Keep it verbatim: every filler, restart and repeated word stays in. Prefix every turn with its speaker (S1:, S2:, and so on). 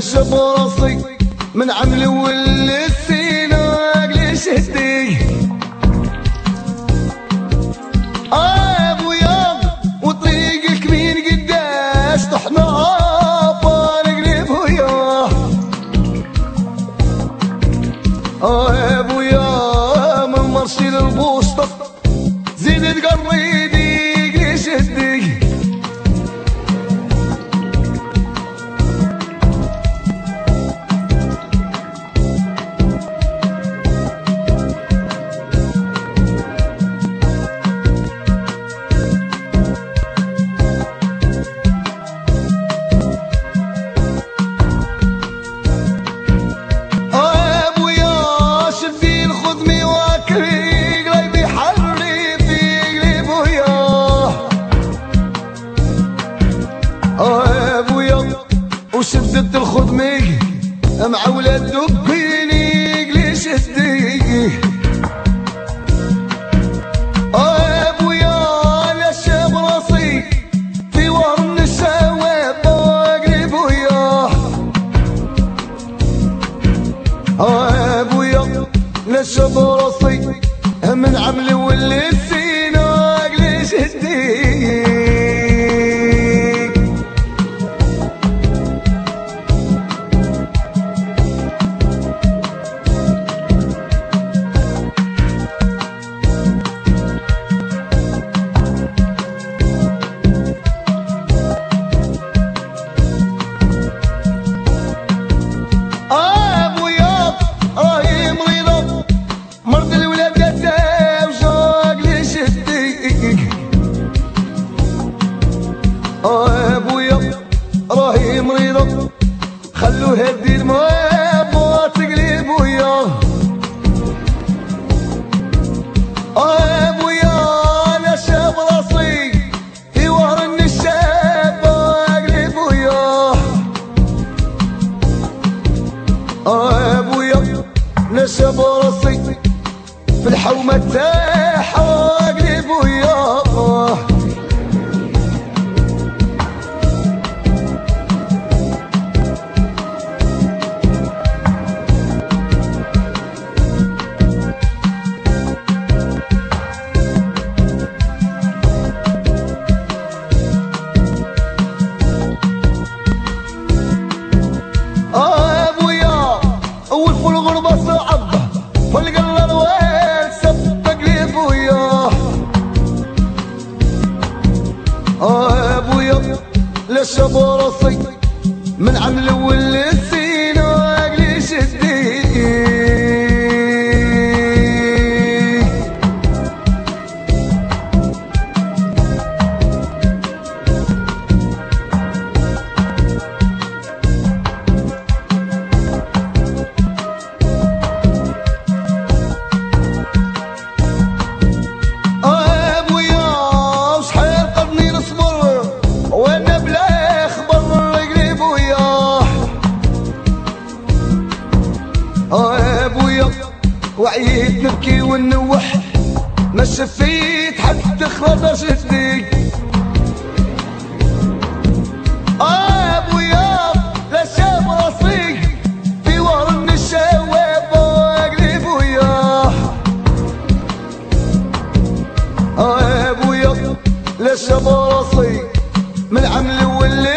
S1: نشب راسي من عمل واللي السيناق ليش هدي ابويا وطريقك مين قداش طحنا فارق ابويا ابويا من مرشي للبوسطة زيد تقريدي ليش هدي وشدت الخدمي مع ولاد دبيني ليش هدي ابويا لشاب راسي في ورن الشواب باقي ابويا ابويا لشاب راسي من عمل واللي السيناق ليش هدي ابويا راهي مريضة خلو هدي الماء ما تقلب وياه ابويا انا شاب راسي في وهر الشاب اقلب وياه ابويا انا شاب راسي في الحومة تاعها اقلب وياه ابويا لشاب راسي من عمل واللي السيناق ليش هدي وعيت نبكي ونوح ما شفيت حتى خرج شدي ابويا لشاب راسي في ورن الشواب اقلب وياه ابويا لشاب راسي من عمل واللي